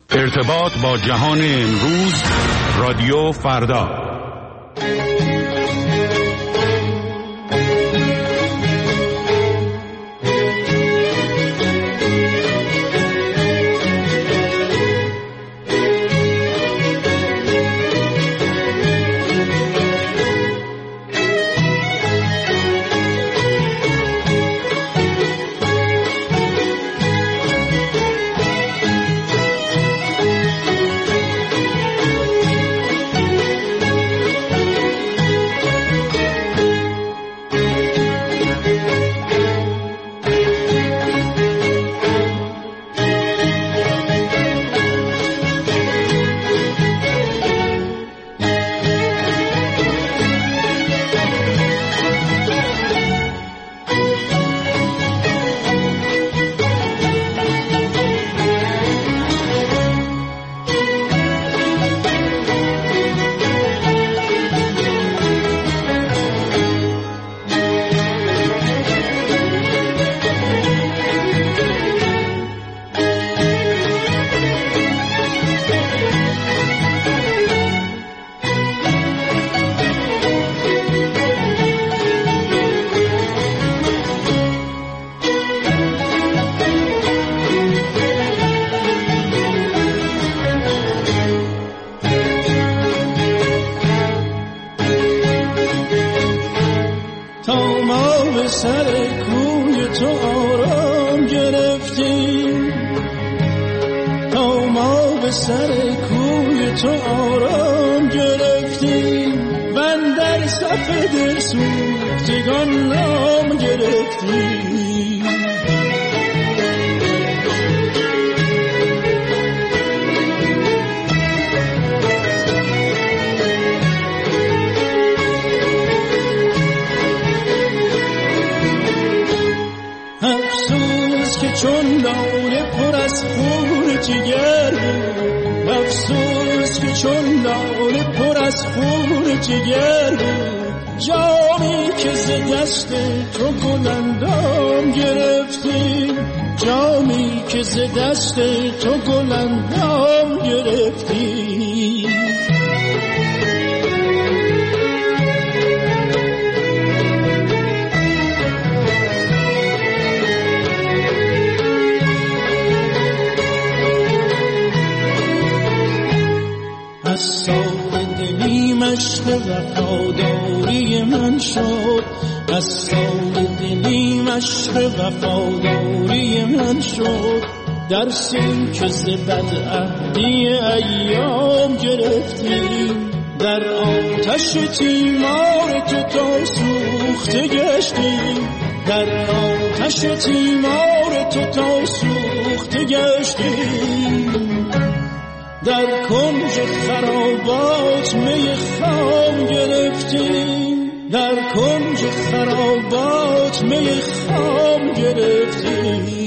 ارتباط با جهان امروز، رادیو فردا. درسی که ز بدعهدی ایام گرفتیم، در آتش تیمار تو تا سوخته گشتیم، در آتش تیمار تو تا سوخته گشتیم. در کنج خرابات می خام گرفتیم، در کنج خرابات می خام گرفتیم.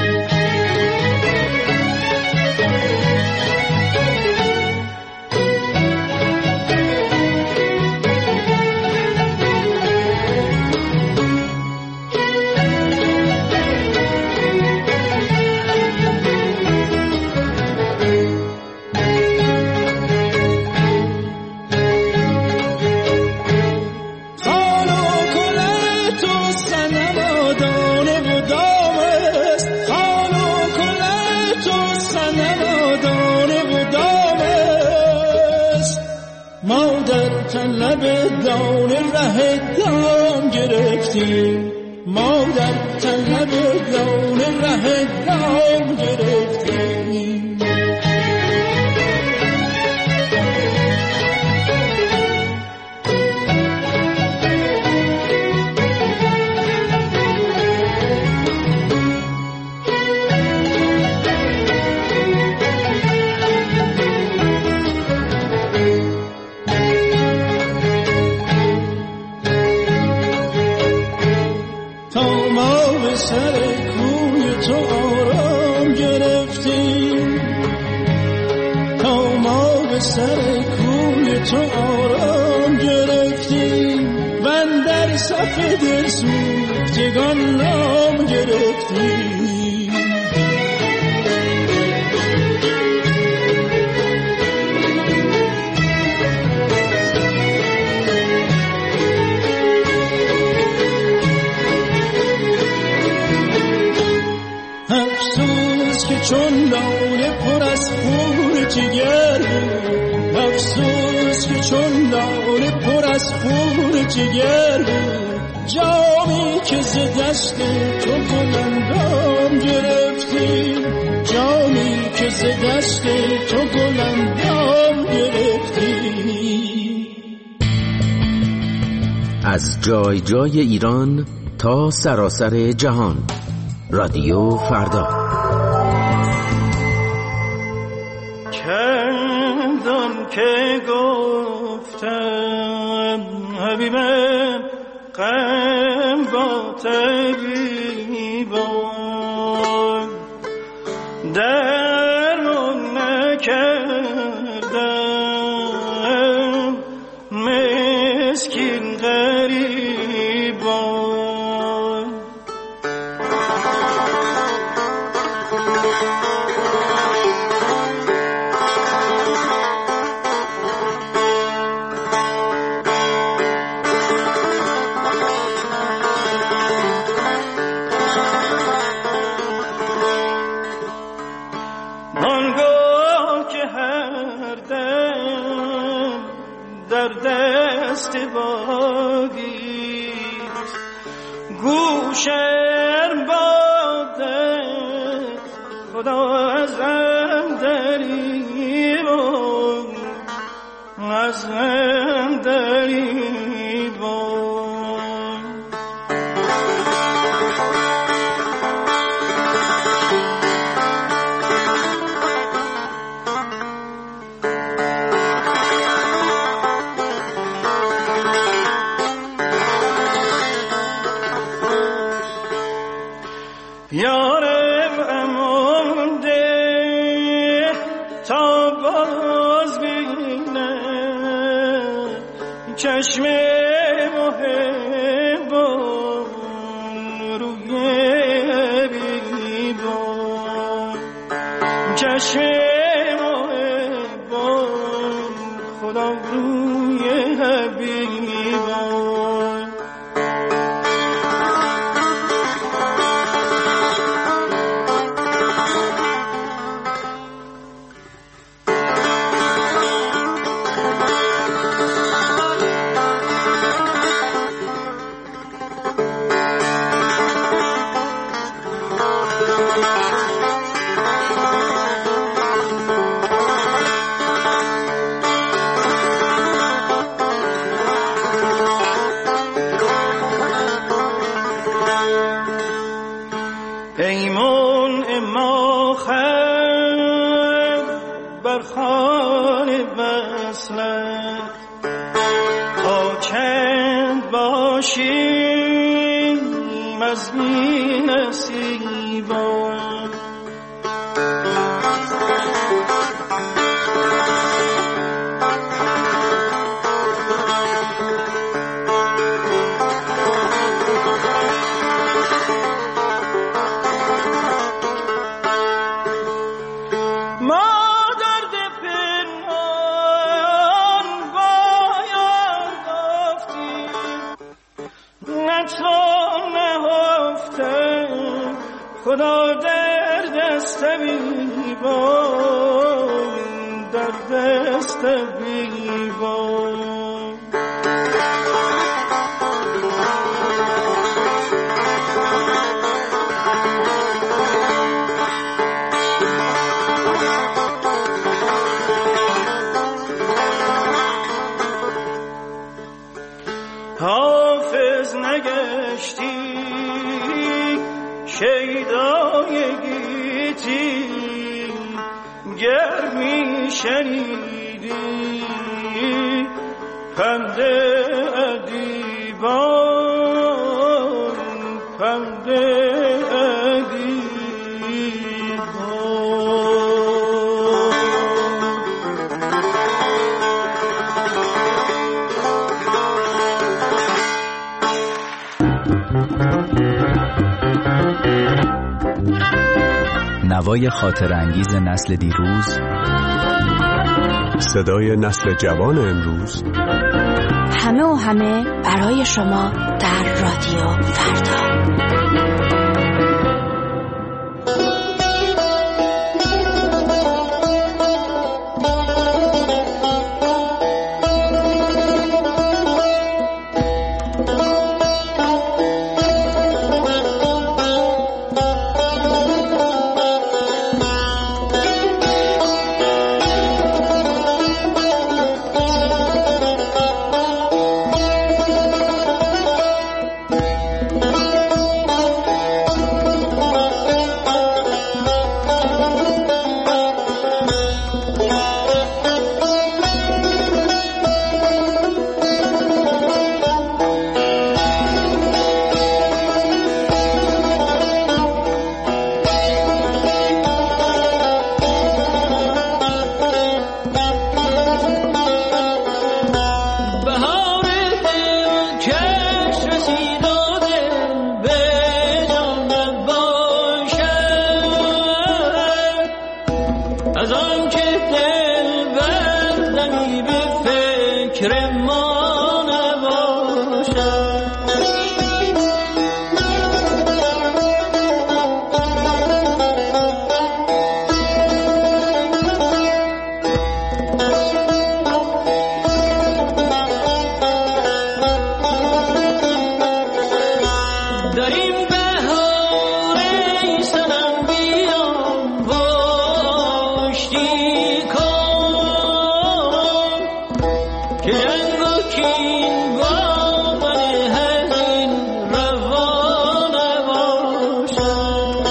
ما در طلب دان ره دام گرفتیم. سر کوی تو آرام گرفتیم و در صف دل سوختگان نام گرفتیم. چون لاله پر از خون جگر بود، افسوس که چون لاله پر از خون جگر بود. جامی که ز دست تو گلندام گرفتی، جامی که ز دست تو گلندام گرفتی. از جای جای ایران تا سراسر جهان، رادیو فردا. چندان که گفتم حبیبم غم با طبیبان، درمان نکردم مسکین غریبان. گوشم بادت خدا ازم دریبان، ازم دریبان. یارم امان ده تا باز بینم چشم محبان روی حبیبان، چشم محبان خدا روی حبیبان. ایمون اما خم برخان وصلت، تا چند باشیم از بی نصیبان. خدا در دست بیبان، در دست بیبان. حافظ نگشتی شیدای گیتی، گر می شنیدی پند ادیبان، پند ادیبان. نوای خاطر انگیز نسل دیروز، صدای نسل جوان امروز، همه و همه برای شما در رادیو فردا. دوستی کن که جنگ و کین با من هزین روان باشد.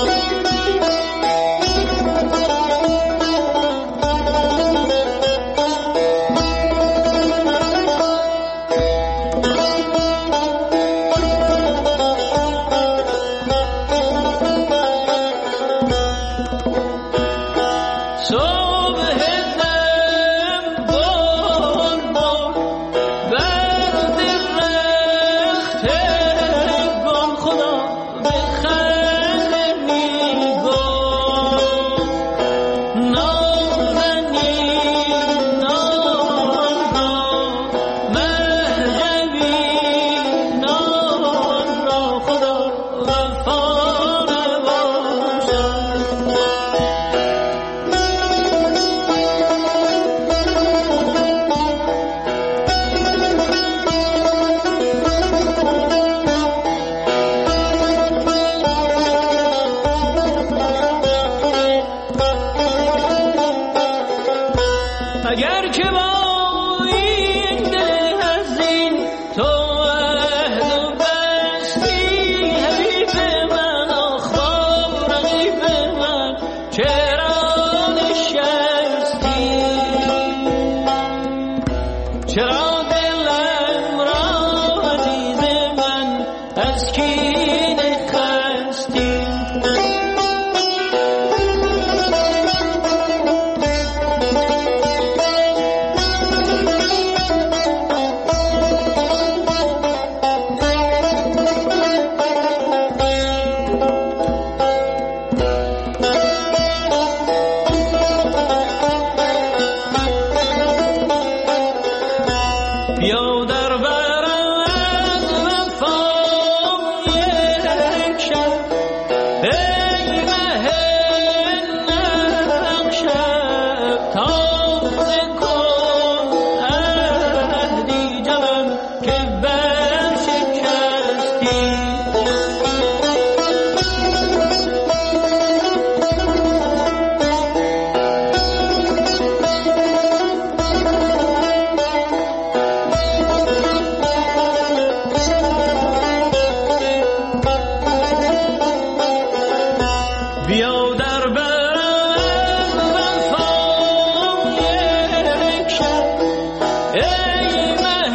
اگر که با این دل حزین تو عهد و بستی حبیب من آخبار رقیب من چرا نشستی چرا دلم را عزیز من از کینه خستی بیا در برم از وفام یک شب ای مه نقشب تازه کن عهدی جوان که برشکستی بیا در برم وفام یک شب ای مه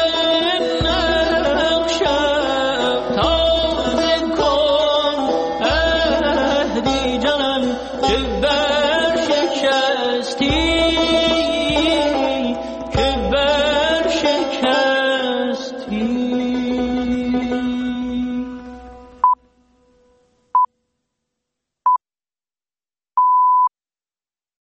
نقشب تازه کن عهدی جانم که برشکستی